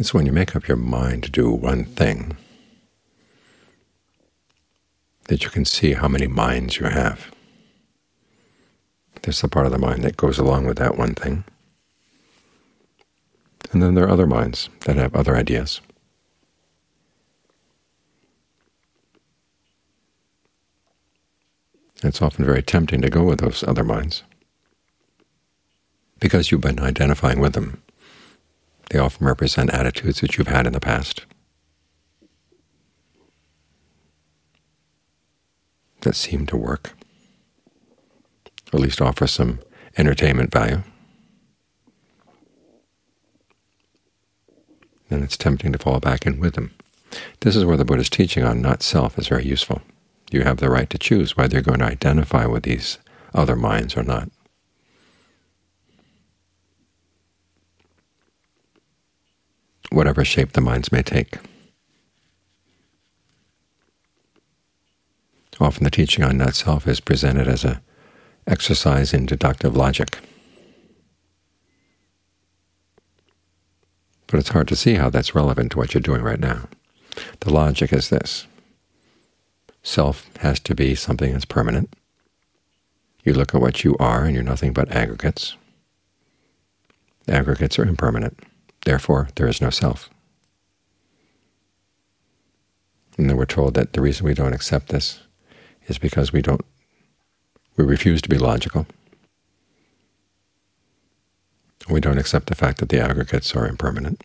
It's when you make up your mind to do one thing that you can see how many minds you have. There's the part of the mind that goes along with that one thing. And then there are other minds that have other ideas. It's often very tempting to go with those other minds because you've been identifying with them. They often represent attitudes that you've had in the past that seem to work, or at least offer some entertainment value. And it's tempting to fall back in with them. This is where the Buddha's teaching on not-self is very useful. You have the right to choose whether you're going to identify with these other minds or not. Whatever shape the minds may take. Often the teaching on not-self is presented as an exercise in deductive logic. But it's hard to see how that's relevant to what you're doing right now. The logic is this. Self has to be something that's permanent. You look at what you are, and you're nothing but aggregates. Aggregates are impermanent. Therefore, there is no self. And then we're told that the reason we don't accept this is because we refuse to be logical. We don't accept the fact that the aggregates are impermanent.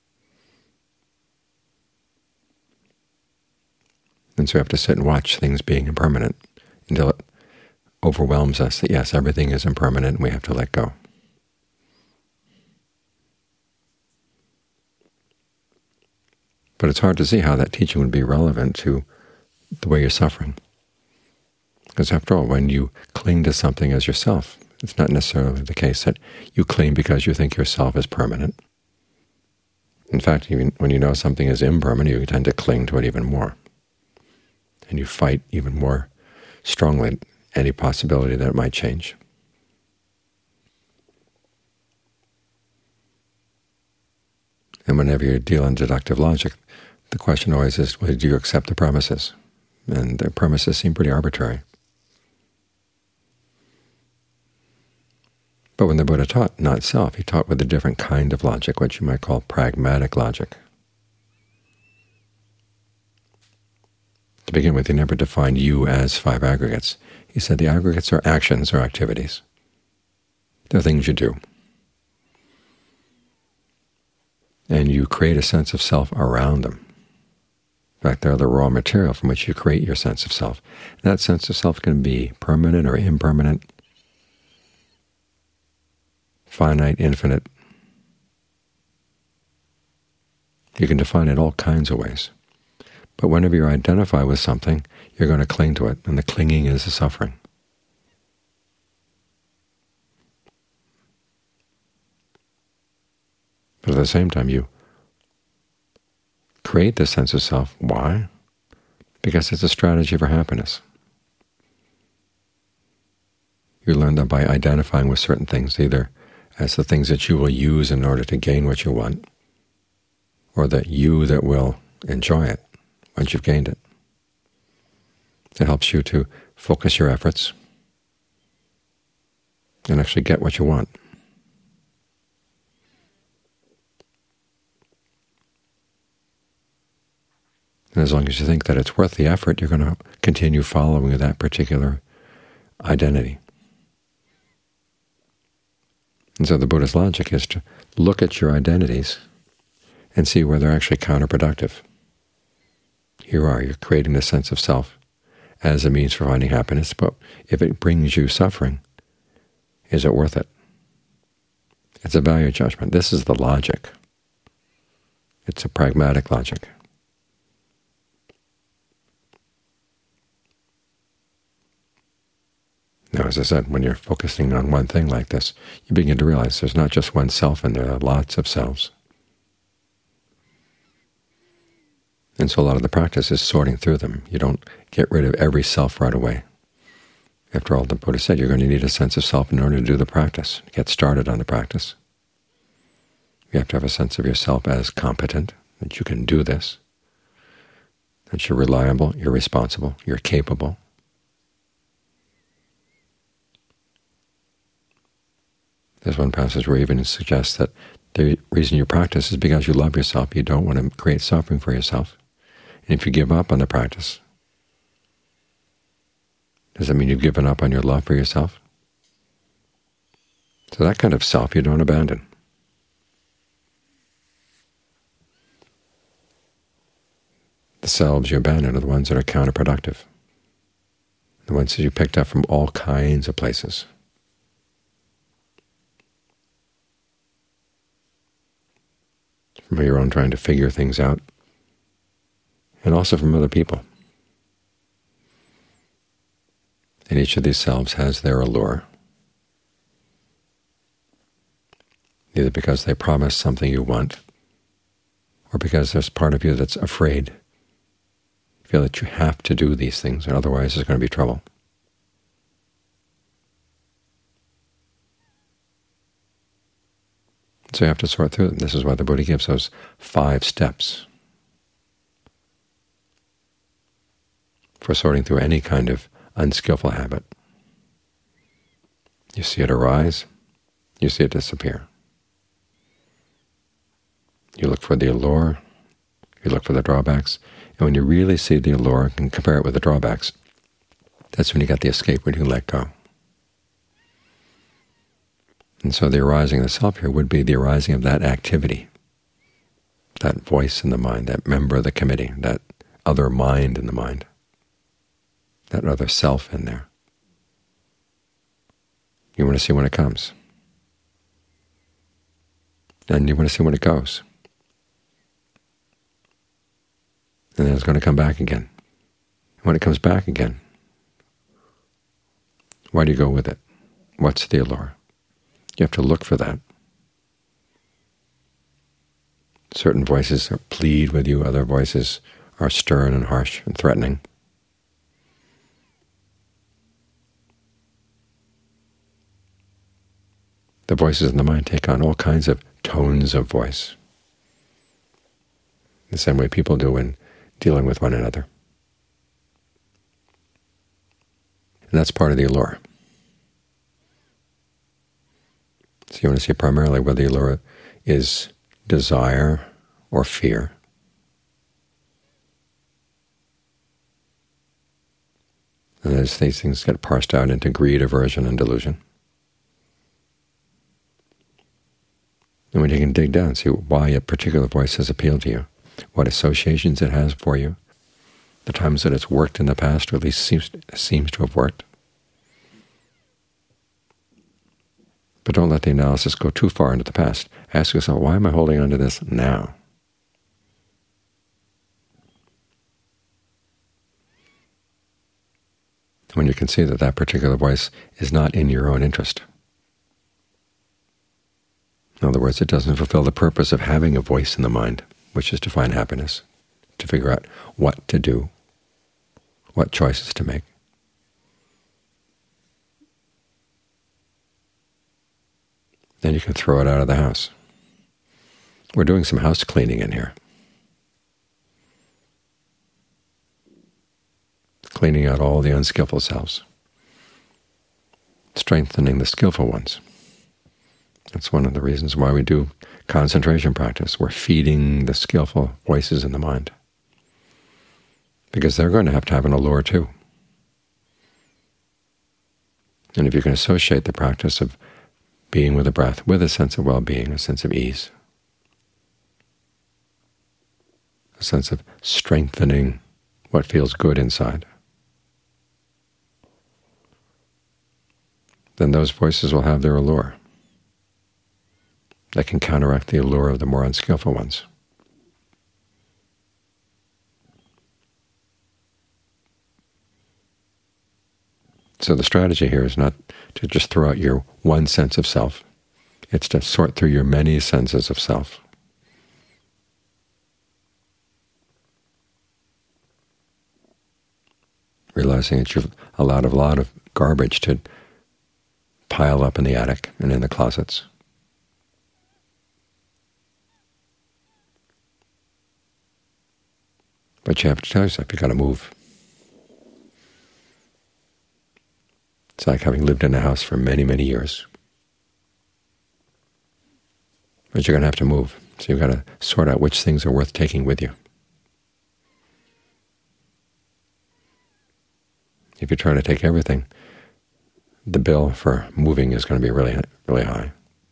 And so we have to sit and watch things being impermanent until it overwhelms us that, yes, everything is impermanent and we have to let go. But it's hard to see how that teaching would be relevant to the way you're suffering. Because after all, when you cling to something as yourself, it's not necessarily the case that you cling because you think yourself is permanent. In fact, even when you know something is impermanent, you tend to cling to it even more. And you fight even more strongly any possibility that it might change. And whenever you deal in deductive logic, the question always is, well, do you accept the premises? And the premises seem pretty arbitrary. But when the Buddha taught not-self, he taught with a different kind of logic, what you might call pragmatic logic. To begin with, he never defined you as 5 aggregates. He said the aggregates are actions or activities. They're things you do. And you create a sense of self around them. In fact, they're the raw material from which you create your sense of self. And that sense of self can be permanent or impermanent, finite, infinite. You can define it all kinds of ways. But whenever you identify with something, you're going to cling to it, and the clinging is the suffering. But at the same time, you create this sense of self. Why? Because it's a strategy for happiness. You learn that by identifying with certain things, either as the things that you will use in order to gain what you want, or that you that will enjoy it once you've gained it. It helps you to focus your efforts and actually get what you want. And as long as you think that it's worth the effort, you're going to continue following that particular identity. And so the Buddha's logic is to look at your identities and see where they're actually counterproductive. You're creating this sense of self as a means for finding happiness, but if it brings you suffering, is it worth it? It's a value judgment. This is the logic. It's a pragmatic logic. Now, as I said, when you're focusing on one thing like this, you begin to realize there's not just one self and there are lots of selves. And so a lot of the practice is sorting through them. You don't get rid of every self right away. After all, the Buddha said you're going to need a sense of self in order to do the practice, to get started on the practice. You have to have a sense of yourself as competent, that you can do this, that you're reliable, you're responsible, you're capable. There's one passage where even it suggests that the reason you practice is because you love yourself. You don't want to create suffering for yourself. And if you give up on the practice, does that mean you've given up on your love for yourself? So that kind of self you don't abandon. The selves you abandon are the ones that are counterproductive, the ones that you picked up from all kinds of places. From your own trying to figure things out, and also from other people. And each of these selves has their allure, either because they promise something you want, or because there's part of you that's afraid. You feel that you have to do these things, and otherwise there's going to be trouble. So you have to sort through them. This is why the Buddha gives those 5 steps for sorting through any kind of unskillful habit. You see it arise, you see it disappear. You look for the allure, you look for the drawbacks, and when you really see the allure and compare it with the drawbacks, that's when you got the escape, when you let go. And so the arising of the self here would be the arising of that activity, that voice in the mind, that member of the committee, that other mind in the mind, that other self in there. You want to see when it comes. And you want to see when it goes. And then it's going to come back again. And when it comes back again, why do you go with it? What's the allure? You have to look for that. Certain voices plead with you, other voices are stern and harsh and threatening. The voices in the mind take on all kinds of tones of voice, the same way people do when dealing with one another. And that's part of the allure. So you want to see primarily whether the allure is desire or fear. And as these things get parsed out into greed, aversion, and delusion. And when you can dig down and see why a particular voice has appealed to you, what associations it has for you, the times that it's worked in the past, or at least seems to have worked. But don't let the analysis go too far into the past. Ask yourself, why am I holding on to this now? When you can see that that particular voice is not in your own interest. In other words, it doesn't fulfill the purpose of having a voice in the mind, which is to find happiness, to figure out what to do, what choices to make. Then you can throw it out of the house. We're doing some house cleaning in here. Cleaning out all the unskillful selves, strengthening the skillful ones. That's one of the reasons why we do concentration practice. We're feeding the skillful voices in the mind, because they're going to have an allure too. And if you can associate the practice of being with the breath with a sense of well-being, a sense of ease, a sense of strengthening what feels good inside, then those voices will have their allure. They can counteract the allure of the more unskillful ones. So the strategy here is not to just throw out your one sense of self. It's to sort through your many senses of self. Realizing that you've allowed a lot of garbage to pile up in the attic and in the closets. But you have to tell yourself you've got to move. It's like having lived in a house for many, many years. But you're going to have to move. So you've got to sort out which things are worth taking with you. If you try to take everything, the bill for moving is going to be really, really high.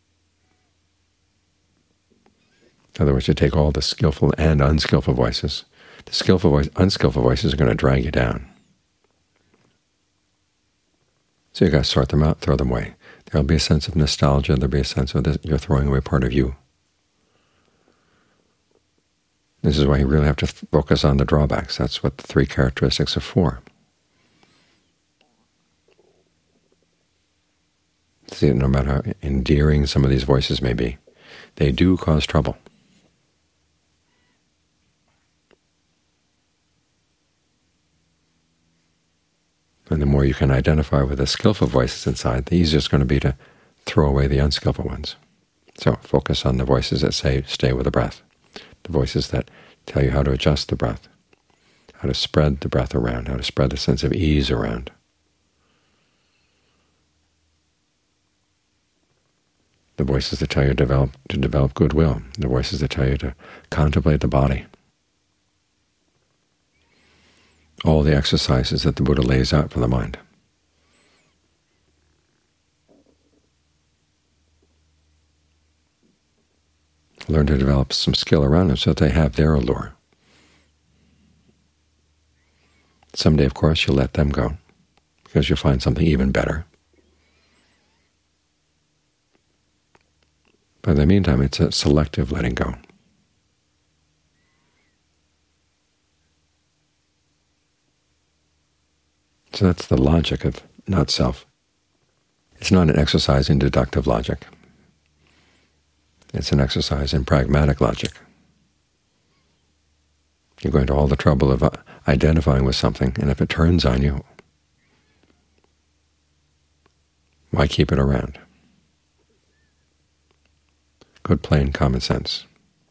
In other words, you take all the skillful and unskillful voices. The unskillful voices are going to drag you down. So you've got to sort them out, throw them away. There will be a sense of nostalgia. There will be a sense of this, you're throwing away part of you. This is why you really have to focus on the drawbacks. That's what the 3 characteristics are for. See, no matter how endearing some of these voices may be, they do cause trouble. And the more you can identify with the skillful voices inside, the easier it's going to be to throw away the unskillful ones. So focus on the voices that say, stay with the breath, the voices that tell you how to adjust the breath, how to spread the breath around, how to spread the sense of ease around. The voices that tell you to develop goodwill, the voices that tell you to contemplate the body. All the exercises that the Buddha lays out for the mind. Learn to develop some skill around them so that they have their allure. Someday, of course, you'll let them go, because you'll find something even better. But in the meantime, it's a selective letting go. So that's the logic of not-self. It's not an exercise in deductive logic. It's an exercise in pragmatic logic. You're going to all the trouble of identifying with something, and if it turns on you, why keep it around? Good plain common sense.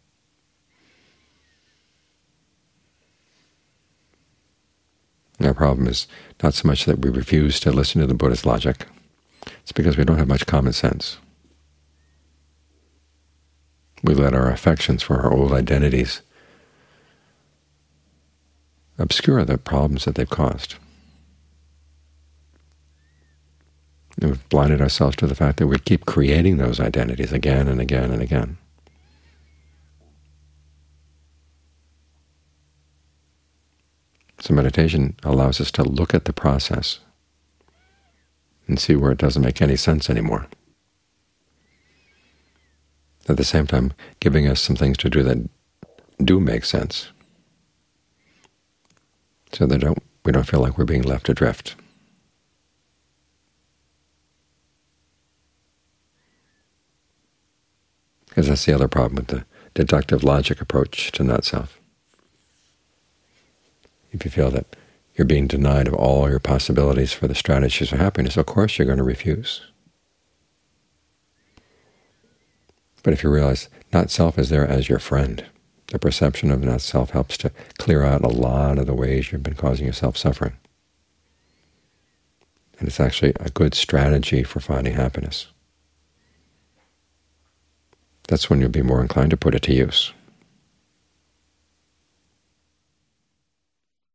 Our problem is not so much that we refuse to listen to the Buddha's logic. It's because we don't have much common sense. We let our affections for our old identities obscure the problems that they've caused. And we've blinded ourselves to the fact that we keep creating those identities again and again and again. So meditation allows us to look at the process and see where it doesn't make any sense anymore. At the same time, giving us some things to do that do make sense, so that we don't feel like we're being left adrift. Because that's the other problem with the deductive logic approach to not-self. If you feel that you're being denied of all your possibilities for the strategies for happiness, of course you're going to refuse. But if you realize not-self is there as your friend, the perception of not-self helps to clear out a lot of the ways you've been causing yourself suffering. And it's actually a good strategy for finding happiness. That's when you'll be more inclined to put it to use.